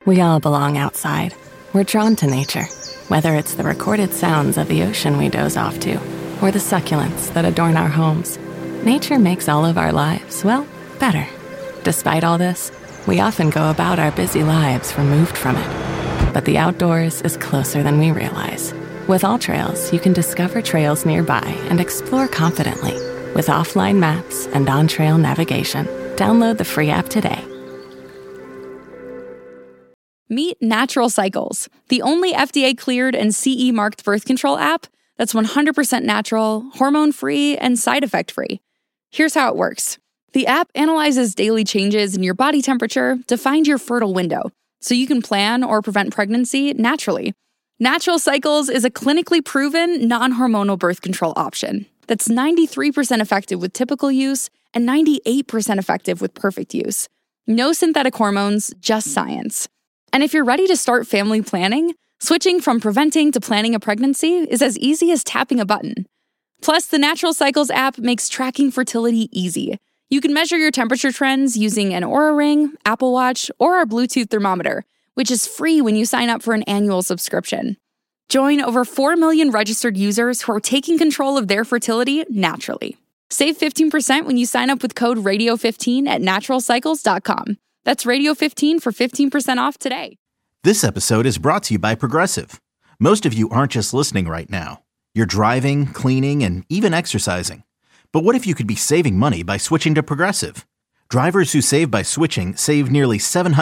We all belong outside. We're drawn to nature, whether it's the recorded sounds of the ocean we doze off to, or the succulents that adorn our homes. Nature makes all of our lives, well, better. Despite all this, we often go about our busy lives removed from it. But the outdoors is closer than we realize. With AllTrails, you can discover trails nearby and explore confidently. With offline maps and on-trail navigation, download the free app today. Meet Natural Cycles, the only FDA-cleared and CE-marked birth control app that's 100% natural, hormone-free, and side effect-free. Here's how it works. The app analyzes daily changes in your body temperature to find your fertile window, so you can plan or prevent pregnancy naturally. Natural Cycles is a clinically proven, non-hormonal birth control option that's 93% effective with typical use and 98% effective with perfect use. No synthetic hormones, just science. And if you're ready to start family planning, switching from preventing to planning a pregnancy is as easy as tapping a button. Plus, the Natural Cycles app makes tracking fertility easy. You can measure your temperature trends using an Oura Ring, Apple Watch, or our Bluetooth thermometer, which is free when you sign up for an annual subscription. Join over 4 million registered users who are taking control of their fertility naturally. Save 15% when you sign up with code RADIO15 at naturalcycles.com. That's Radio15 for 15% off today. This episode is brought to you by Progressive. Most of you aren't just listening right now. You're driving, cleaning, and even exercising. But what if you could be saving money by switching to Progressive? Drivers who save by switching save nearly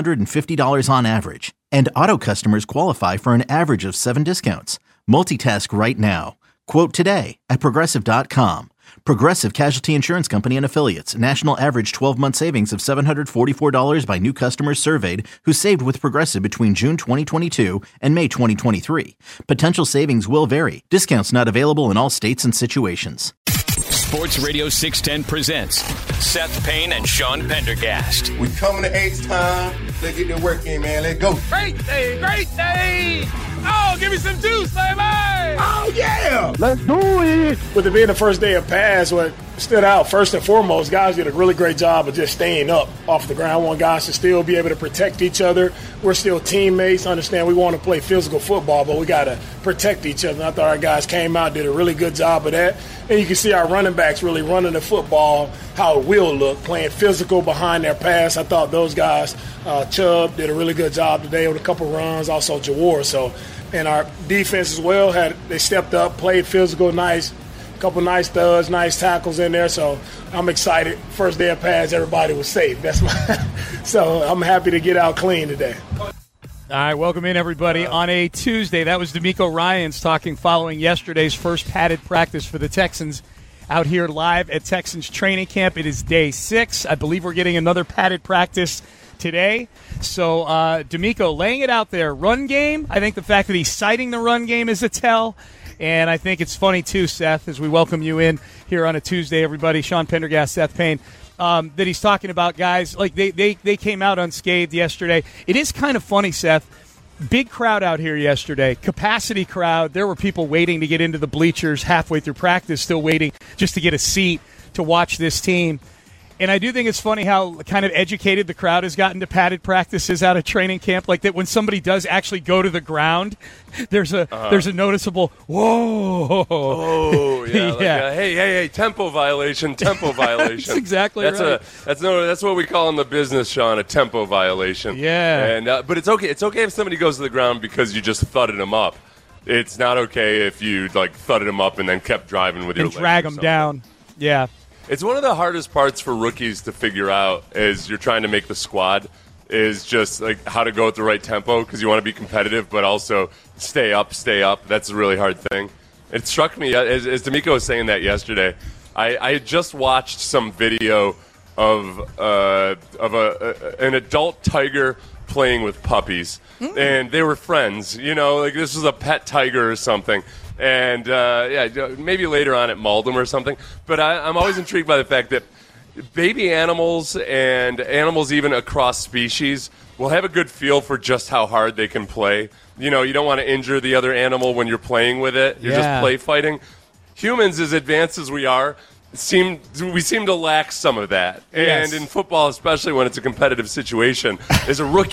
$750 on average. And auto customers qualify for an average of 7 discounts. Multitask right now. Quote today at Progressive.com. Progressive Casualty Insurance Company and Affiliates. National average 12-month savings of $744 by new customers surveyed who saved with Progressive between June 2022 and May 2023. Potential savings will vary. Discounts not available in all states and situations. Sports Radio 610 presents Seth Payne and Sean Pendergast. We coming to H-Time. Let's get the work in, man. Let's go. Great day, great day. Oh, give me some juice, baby. Oh, yeah. Let's do it. With it being the first day of pass, what stood out first and foremost, guys did a really great job of just staying up off the ground. I want guys to still be able to protect each other. We're still teammates. Understand we want to play physical football, but we got to protect each other. And I thought our guys came out, did a really good job of that. And you can see our running backs really running the football how it will look, playing physical behind their pass. I thought those guys, Chubb did a really good job today with a couple runs, also Jawar. So, and our defense as well, they stepped up, played physical, nice, couple nice thuds, nice tackles in there. So I'm excited. First day of pass, everybody was safe. So I'm happy to get out clean today. All right, welcome in, everybody, on a Tuesday. That was D'Amico Ryans talking following yesterday's first padded practice for the Texans out here live at Texans training camp. It is day 6. I believe we're getting another padded practice today. So D'Amico laying it out there. Run game, I think the fact that he's citing the run game is a tell. And I think it's funny, too, Seth, as we welcome you in here on a Tuesday, everybody. Sean Pendergast, Seth Payne. That he's talking about guys like they came out unscathed yesterday. It is kind of funny, Seth. Big crowd out here yesterday, capacity crowd. There were people waiting to get into the bleachers halfway through practice, still waiting just to get a seat to watch this team. And I do think it's funny how kind of educated the crowd has gotten to padded practices out of training camp. Like that when somebody does actually go to the ground, there's a noticeable, whoa. Oh, yeah. Like hey, tempo violation. That's exactly right. That's what we call in the business, Sean, a tempo violation. Yeah. And but it's okay. It's okay if somebody goes to the ground because you just thudded them up. It's not okay if you thudded them up and then kept driving with your legs. And drag them down. Yeah. It's one of the hardest parts for rookies to figure out as you're trying to make the squad is just like how to go at the right tempo because you want to be competitive but also stay up. That's a really hard thing. It struck me, as D'Amico was saying that yesterday, I had just watched some video of an adult tiger playing with puppies, and they were friends. Like this was a pet tiger or something. And, maybe later on at Maldum or something. But I'm always intrigued by the fact that baby animals and animals even across species will have a good feel for just how hard they can play. You don't want to injure the other animal when you're playing with it. You're just play fighting. Humans, as advanced as we are, seem to lack some of that. And in football, especially when it's a competitive situation, as a rookie,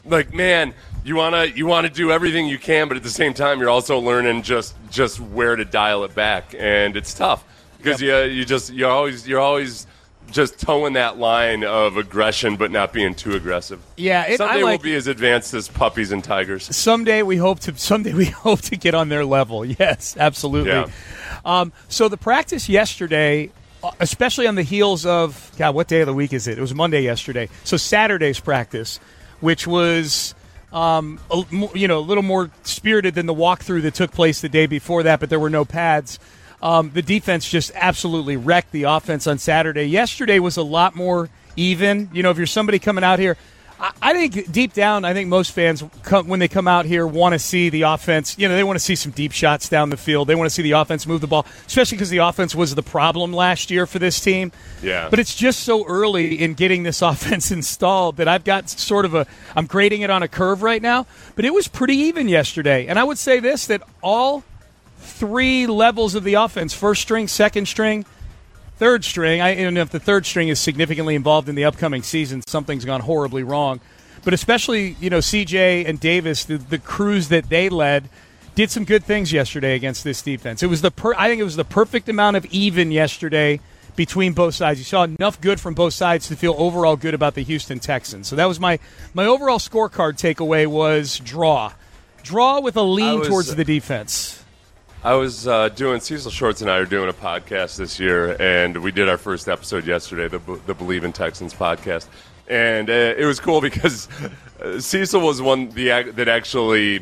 like, man, you wanna do everything you can, but at the same time, you're also learning just where to dial it back, and it's tough because you're always just towing that line of aggression, but not being too aggressive. Yeah, someday we'll be as advanced as puppies and tigers. Someday we hope to get on their level. Yes, absolutely. Yeah. So the practice yesterday, especially on the heels of what day of the week is it? It was Monday yesterday. So Saturday's practice, which was a little more spirited than the walkthrough that took place the day before that, but there were no pads. The defense just absolutely wrecked the offense on Saturday. Yesterday was a lot more even. If you're somebody coming out here, I think deep down, most fans, when they come out here, want to see the offense. They want to see some deep shots down the field. They want to see the offense move the ball, especially because the offense was the problem last year for this team. Yeah. But it's just so early in getting this offense installed that I've got I'm grading it on a curve right now. But it was pretty even yesterday. And I would say this, that all three levels of the offense, first string, second string, third string. I don't know if the third string is significantly involved in the upcoming season. Something's gone horribly wrong. But especially, CJ and Davis, the crews that they led, did some good things yesterday against this defense. It was I think it was the perfect amount of even yesterday between both sides. You saw enough good from both sides to feel overall good about the Houston Texans. So that was my overall scorecard takeaway was draw. Draw with a lean towards the defense. I was Cecil Shorts and I are doing a podcast this year, and we did our first episode yesterday, the Believe in Texans podcast. And it was cool because Cecil was one that actually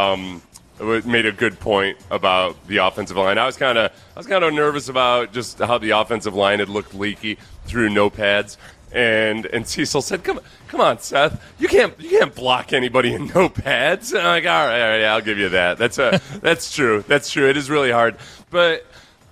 made a good point about the offensive line. I was kind of nervous about just how the offensive line had looked leaky through no pads. And Cecil said, "Come on, Seth. You can't block anybody in no pads." And I'm like, all right, I'll give you that. That's true. That's true. It is really hard. But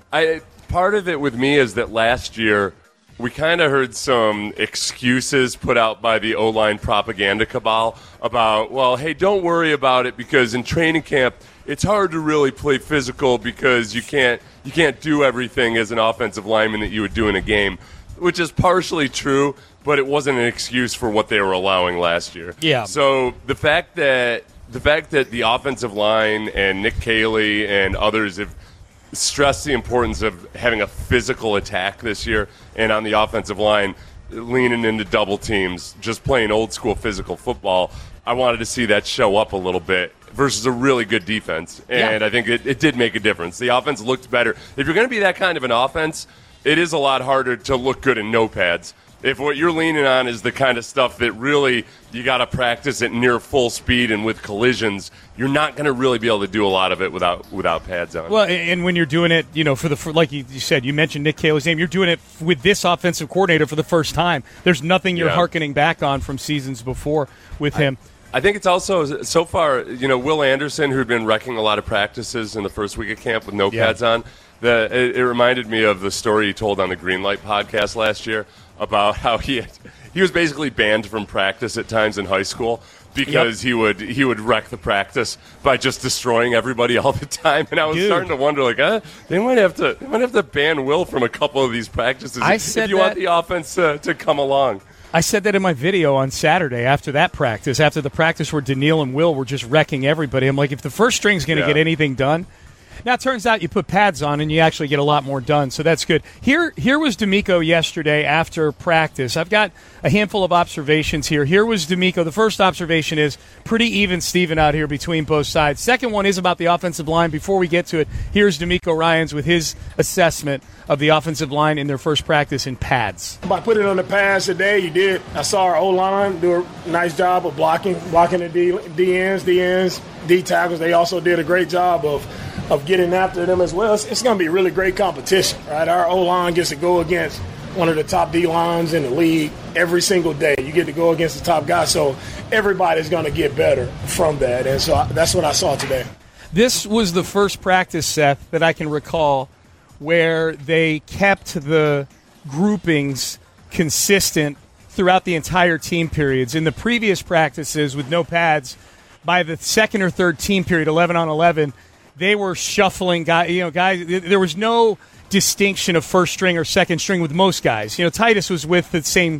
part of it with me is that last year we kind of heard some excuses put out by the O-line propaganda cabal about, well, hey, don't worry about it because in training camp it's hard to really play physical because you can't do everything as an offensive lineman that you would do in a game. Which is partially true, but it wasn't an excuse for what they were allowing last year. Yeah. So the fact that the offensive line and Nick Caley and others have stressed the importance of having a physical attack this year, and on the offensive line leaning into double teams, just playing old school physical football, I wanted to see that show up a little bit versus a really good defense. And I think it did make a difference. The offense looked better. If you're going to be that kind of an offense, it is a lot harder to look good in no pads. If what you're leaning on is the kind of stuff that really you got to practice at near full speed and with collisions, you're not going to really be able to do a lot of it without pads on. Well, and when you're doing it, for like you said, you mentioned Nick Caley's name, you're doing it with this offensive coordinator for the first time. There's nothing you're hearkening back on from seasons before with him. I think it's also, so far, Will Anderson, who'd been wrecking a lot of practices in the first week of camp with no pads on, it reminded me of the story he told on the Greenlight podcast last year about how he was basically banned from practice at times in high school because he would wreck the practice by just destroying everybody all the time. And I was starting to wonder, they might have to ban Will from a couple of these practices if you want the offense to come along. I said that in my video on Saturday after the practice where Daniil and Will were just wrecking everybody. I'm like, if the first string's going to get anything done. Now, it turns out you put pads on and you actually get a lot more done, so that's good. Here was DeMeco yesterday after practice. I've got a handful of observations here. Here was DeMeco. The first observation is pretty even Steven out here between both sides. Second one is about the offensive line. Before we get to it, here's DeMeco Ryans with his assessment of the offensive line in their first practice in pads. By putting on the pads today, you did. I saw our O-line do a nice job of blocking the D-ends, D-tackles. They also did a great job of getting after them as well. It's going to be a really great competition, right? Our O-line gets to go against one of the top D-lines in the league every single day. You get to go against the top guys, so everybody's going to get better from that. And so that's what I saw today. This was the first practice, Seth, that I can recall where they kept the groupings consistent throughout the entire team periods. In the previous practices with no pads, by the second or third team period, 11 on 11, they were shuffling guys. There was no distinction of first string or second string with most guys. Titus was with the same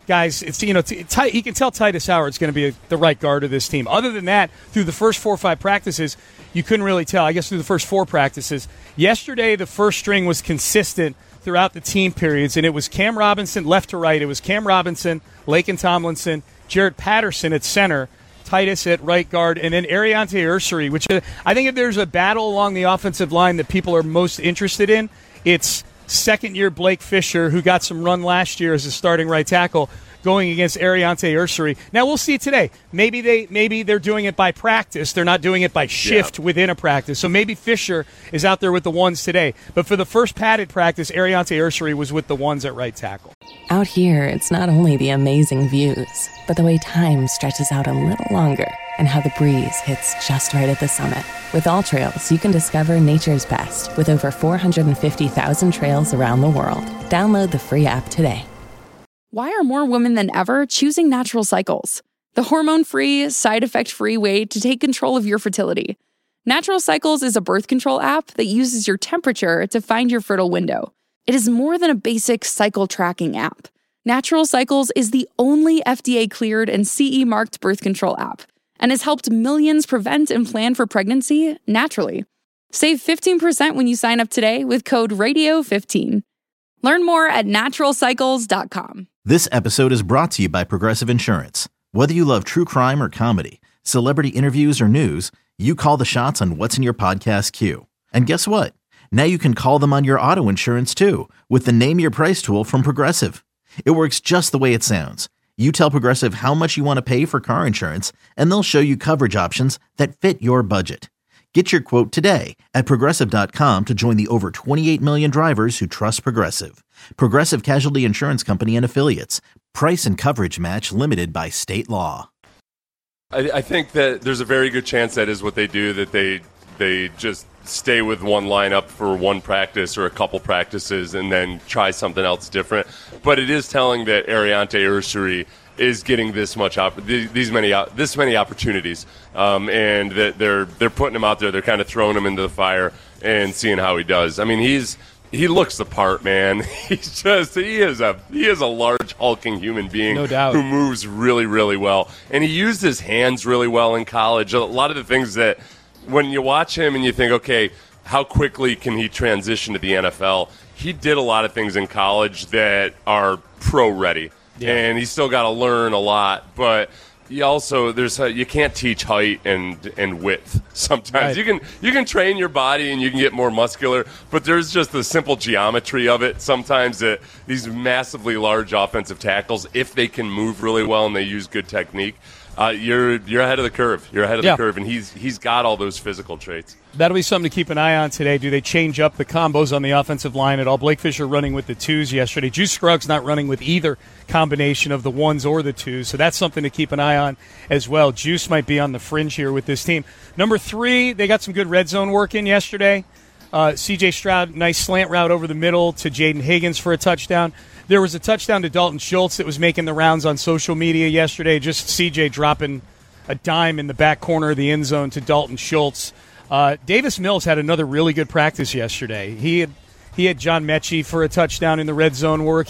guys, it's you can tell Titus Howard's going to be the right guard of this team. Other than that, through the first 4 or 5 practices, you couldn't really tell. I guess through the first 4 practices. Yesterday, the first string was consistent throughout the team periods, and it was Cam Robinson left to right. It was Cam Robinson, Laken Tomlinson, Jaret Patterson at center, Titus at right guard, and then Ariante Ursary, which I think if there's a battle along the offensive line that people are most interested in, it's second-year Blake Fisher, who got some run last year as a starting right tackle, going against Ariante Ursary. Now, we'll see today. Maybe they're doing it by practice. They're not doing it by shift within a practice. So maybe Fisher is out there with the ones today. But for the first padded practice, Ariante Ursary was with the ones at right tackle. Out here, it's not only the amazing views, but the way time stretches out a little longer and how the breeze hits just right at the summit. With AllTrails, you can discover nature's best with over 450,000 trails around the world. Download the free app today. Why are more women than ever choosing Natural Cycles? The hormone-free, side-effect-free way to take control of your fertility. Natural Cycles is a birth control app that uses your temperature to find your fertile window. It is more than a basic cycle tracking app. Natural Cycles is the only FDA-cleared and CE-marked birth control app and has helped millions prevent and plan for pregnancy naturally. Save 15% when you sign up today with code RADIO15. Learn more at naturalcycles.com. This episode is brought to you by Progressive Insurance. Whether you love true crime or comedy, celebrity interviews or news, you call the shots on what's in your podcast queue. And guess what? Now you can call them on your auto insurance too with the Name Your Price tool from Progressive. It works just the way it sounds. You tell Progressive how much you want to pay for car insurance, and they'll show you coverage options that fit your budget. Get your quote today at Progressive.com to join the over 28 million drivers who trust Progressive. Progressive Casualty Insurance Company and Affiliates. Price and coverage match limited by state law. I think that there's a very good chance that is what they do, that they just stay with one lineup for one practice or a couple practices and then try something else different. But it is telling that Ariante Ursary is getting this many opportunities, and that they're putting him out there. They're kind of throwing him into the fire and seeing how he does. I mean, he looks the part, man. He is a large hulking human being, no doubt, who moves really, really well, and he used his hands really well in college. A lot of the things that when you watch him and you think, okay, how quickly can he transition to the NFL? He did a lot of things in college that are pro ready. Yeah. And he's still got to learn a lot, but you also you can't teach height and width. Sometimes right. You can train your body and you can get more muscular, but there's just the simple geometry of it. Sometimes that these massively large offensive tackles, if they can move really well and they use good technique, you're ahead of the curve. You're ahead of the curve, and he's got all those physical traits. That'll be something to keep an eye on today. Do they change up the combos on the offensive line at all? Blake Fisher running with the twos yesterday. Juice Scruggs not running with either combination of the ones or the twos, so that's something to keep an eye on as well. Juice might be on the fringe here with this team. Number 3, they got some good red zone work in yesterday. C.J. Stroud, nice slant route over the middle to Jaden Higgins for a touchdown. There was a touchdown to Dalton Schultz that was making the rounds on social media yesterday. Just C.J. dropping a dime in the back corner of the end zone to Dalton Schultz. Davis Mills had another really good practice yesterday. He had John Mechie for a touchdown in the red zone work.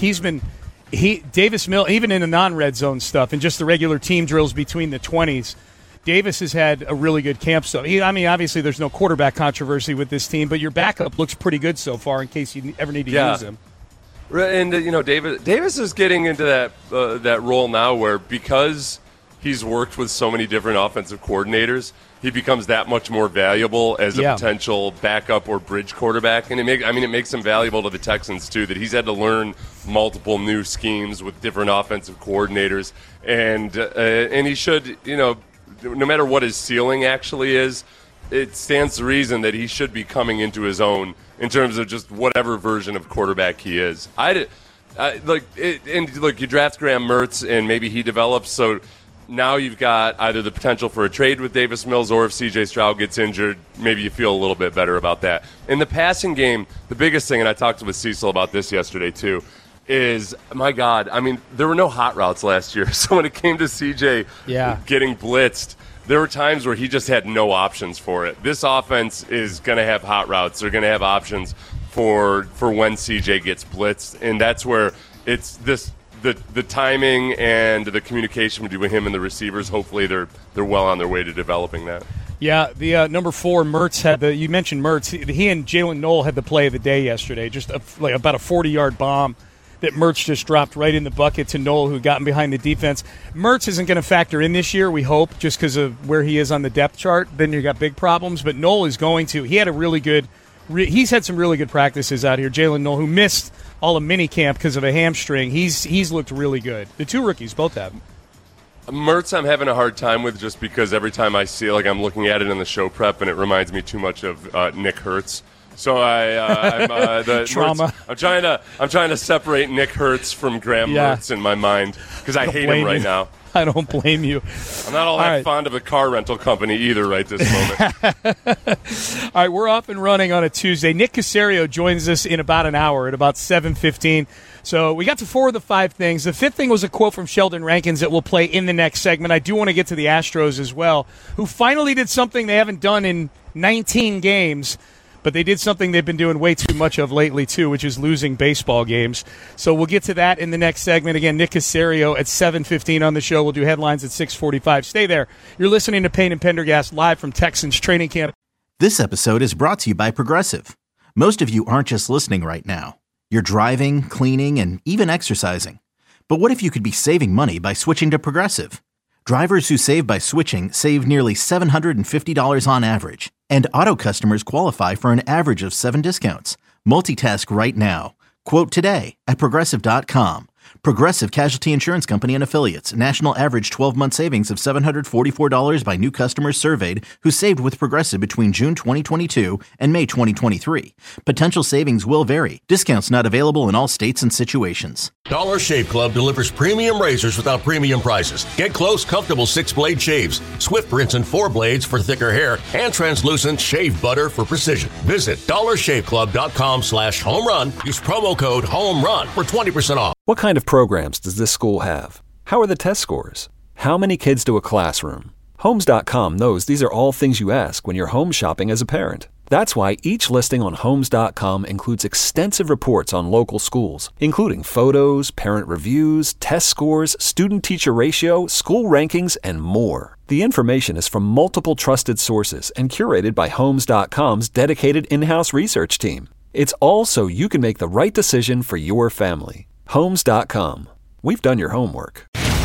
Davis Mills, even in the non-red zone stuff and just the regular team drills between the 20s, Davis has had a really good camp. So, obviously there's no quarterback controversy with this team, but your backup looks pretty good so far in case you ever need to use him. And Davis is getting into that role now where, because he's worked with so many different offensive coordinators, he becomes that much more valuable as a potential backup or bridge quarterback. And it makes him valuable to the Texans too, that he's had to learn multiple new schemes with different offensive coordinators, and he should, no matter what his ceiling actually is, it stands to reason that he should be coming into his own in terms of just whatever version of quarterback he is. You draft Graham Mertz and maybe he develops, so now you've got either the potential for a trade with Davis Mills, or if C.J. Stroud gets injured, maybe you feel a little bit better about that. In the passing game, the biggest thing, and I talked with Cecil about this yesterday too, is, my God, there were no hot routes last year. So when it came to C.J. getting blitzed, there were times where he just had no options for it. This offense is going to have hot routes. They're going to have options for when C.J. gets blitzed, and that's where it's this the timing and the communication between him and the receivers, hopefully they're well on their way to developing that. Yeah, the number 4, Mertz, you mentioned Mertz. He and Jalen Knoll had the play of the day yesterday, just about a 40-yard bomb that Mertz just dropped right in the bucket to Knoll, who got him behind the defense. Mertz isn't going to factor in this year, we hope, just because of where he is on the depth chart. Then you got big problems, but Knoll is going to. He had a really good he's had some really good practices out here. Jalen Knoll, who missed all of minicamp because of a hamstring, he's looked really good. The 2 rookies both have him. Mertz I'm having a hard time with just because every time I see it, I'm looking at it in the show prep, and it reminds me too much of Nick Hertz. So I'm trauma. Mertz, I'm trying to separate Nick Hertz from Graham Mertz in my mind because I hate him right now. I don't blame you. I'm not all that fond of a car rental company either right this moment. All right, we're off and running on a Tuesday. Nick Caserio joins us in about an hour at about 7:15. So we got to 4 of the 5 things. The 5th thing was a quote from Sheldon Rankins that we'll play in the next segment. I do want to get to the Astros as well, who finally did something they haven't done in 19 games. But they did something they've been doing way too much of lately, too, which is losing baseball games. So we'll get to that in the next segment. Again, Nick Caserio at 7:15 on the show. We'll do headlines at 6:45. Stay there. You're listening to Payne and Pendergast live from Texans training camp. This episode is brought to you by Progressive. Most of you aren't just listening right now. You're driving, cleaning, and even exercising. But what if you could be saving money by switching to Progressive? Drivers who save by switching save nearly $750 on average. And auto customers qualify for an average of 7 discounts. Multitask right now. Quote today at Progressive.com. Progressive Casualty Insurance Company and Affiliates. National average 12-month savings of $744 by new customers surveyed who saved with Progressive between June 2022 and May 2023. Potential savings will vary. Discounts not available in all states and situations. Dollar Shave Club delivers premium razors without premium prices. Get close, comfortable 6-blade shaves, swift rinse and 4 blades for thicker hair, and translucent shave butter for precision. Visit dollarshaveclub.com/homerun. Use promo code HOMERUN for 20% off. What kind of programs does this school have? How are the test scores? How many kids do a classroom? Homes.com knows these are all things you ask when you're home shopping as a parent. That's why each listing on Homes.com includes extensive reports on local schools, including photos, parent reviews, test scores, student-teacher ratio, school rankings, and more. The information is from multiple trusted sources and curated by Homes.com's dedicated in-house research team. It's all so you can make the right decision for your family. Homes.com. We've done your homework.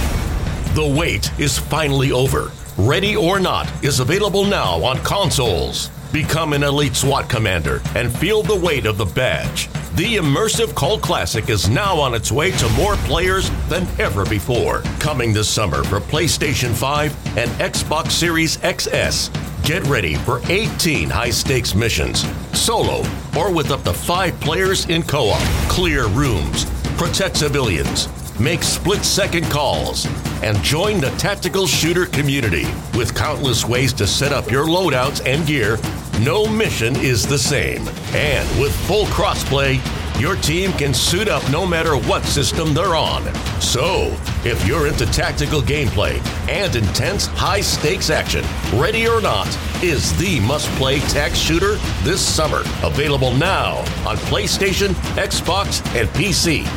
The wait is finally over. Ready or Not is available now on consoles. Become an elite SWAT commander and feel the weight of the badge. The immersive Cult Classic is now on its way to more players than ever before. Coming this summer for PlayStation 5 and Xbox Series XS. Get ready for 18 high-stakes missions, solo or with up to 5 players in co-op. Clear rooms, protect civilians, make split-second calls, and join the tactical shooter community. With countless ways to set up your loadouts and gear, no mission is the same. And with full crossplay, your team can suit up no matter what system they're on. So, if you're into tactical gameplay and intense high-stakes action, Ready or Not is the must-play tac shooter this summer. Available now on PlayStation, Xbox, and PC.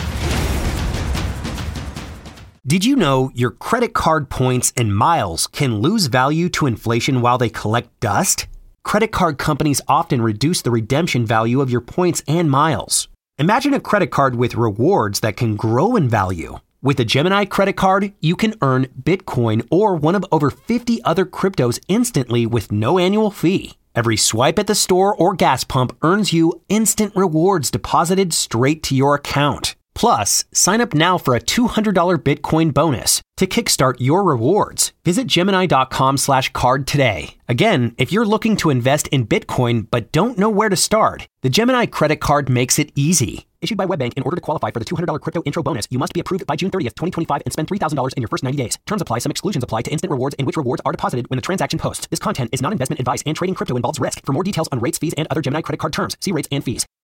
Did you know your credit card points and miles can lose value to inflation while they collect dust? Credit card companies often reduce the redemption value of your points and miles. Imagine a credit card with rewards that can grow in value. With a Gemini credit card, you can earn Bitcoin or one of over 50 other cryptos instantly with no annual fee. Every swipe at the store or gas pump earns you instant rewards deposited straight to your account. Plus, sign up now for a $200 Bitcoin bonus to kickstart your rewards. Visit Gemini.com/card today. Again, if you're looking to invest in Bitcoin but don't know where to start, the Gemini credit card makes it easy. Issued by WebBank, in order to qualify for the $200 crypto intro bonus, you must be approved by June 30th, 2025 and spend $3,000 in your first 90 days. Terms apply. Some exclusions apply to instant rewards in which rewards are deposited when the transaction posts. This content is not investment advice and trading crypto involves risk. For more details on rates, fees, and other Gemini credit card terms, see rates and fees.